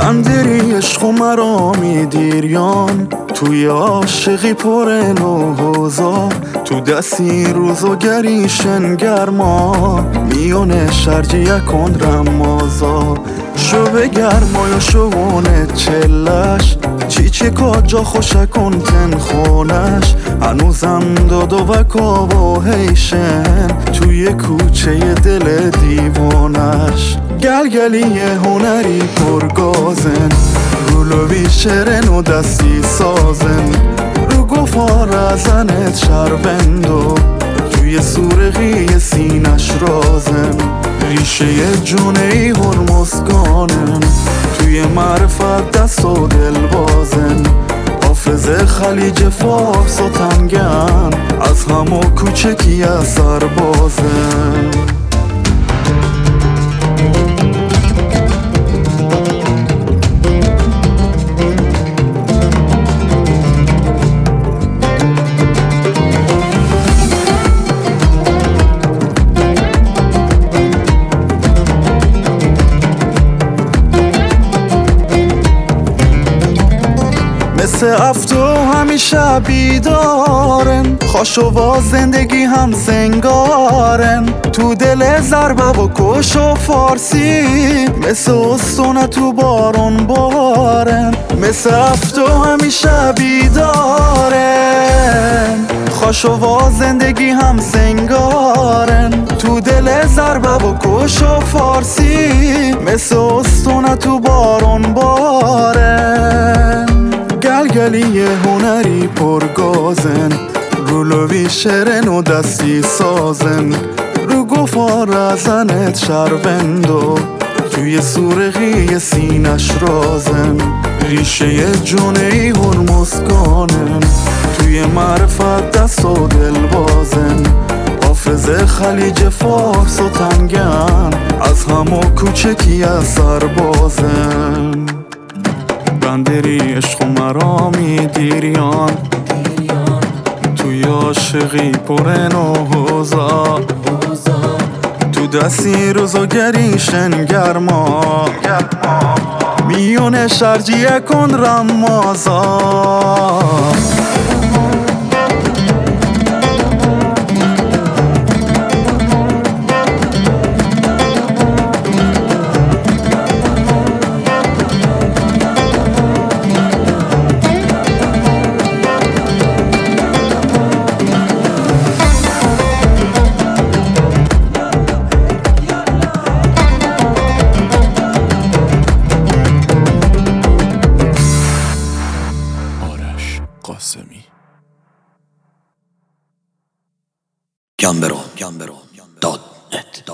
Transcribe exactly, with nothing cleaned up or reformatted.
بندری عشق و مرامی دیریان، توی عاشقی پر نوحوزا، تو دستی روز و گریشن گرما، میونه شرجی یکن رمازا. شو به گرمای شوونه چلش، چی چه کجا خوشکن تن خونش، هنوزم دادو و کابو هیشن، توی کوچه دل دیوانش. گلگلی هنری پرگازن، گلو بیشرن و دستی سازن، رو گفار ازنت شربندو، توی سورقی سینش رازن. ریشه جونه ای هرمزگانن، توی معرفت دست و دل بازن، حافظ خلیج فارس و تنگن، از همو کوچکی اثر بازن. مثل افتو همیشه بیدارن، خوش و زندگی هم سنگارن، تو دل ضربه و کش و فارسی، مثل استونه تو بارون بارن. مثل افتو همیشه بیدارن، خوش و زندگی هم سنگارن، تو دل ضربه و کش و فارسی، مثل استونه تو بارون بارن. گلگلی هنری پرگازن، رولو بیشرن و دستی سازن، رو گفار ازنت شربندو، توی سورقی سینش رازن. ریشه جونه ای هرمزگانن، توی معرفت دست و دل بازن، حافظ خلیج فارس و تنگن، از همو کوچکی اثر بازن. بندری عشق و مرامی دیریان، توی عاشقی پر نوحوزا، تو دستی روز و گریشن گرما، میونه شرجی یکن رمازا. قاسمی گمبرو دات نت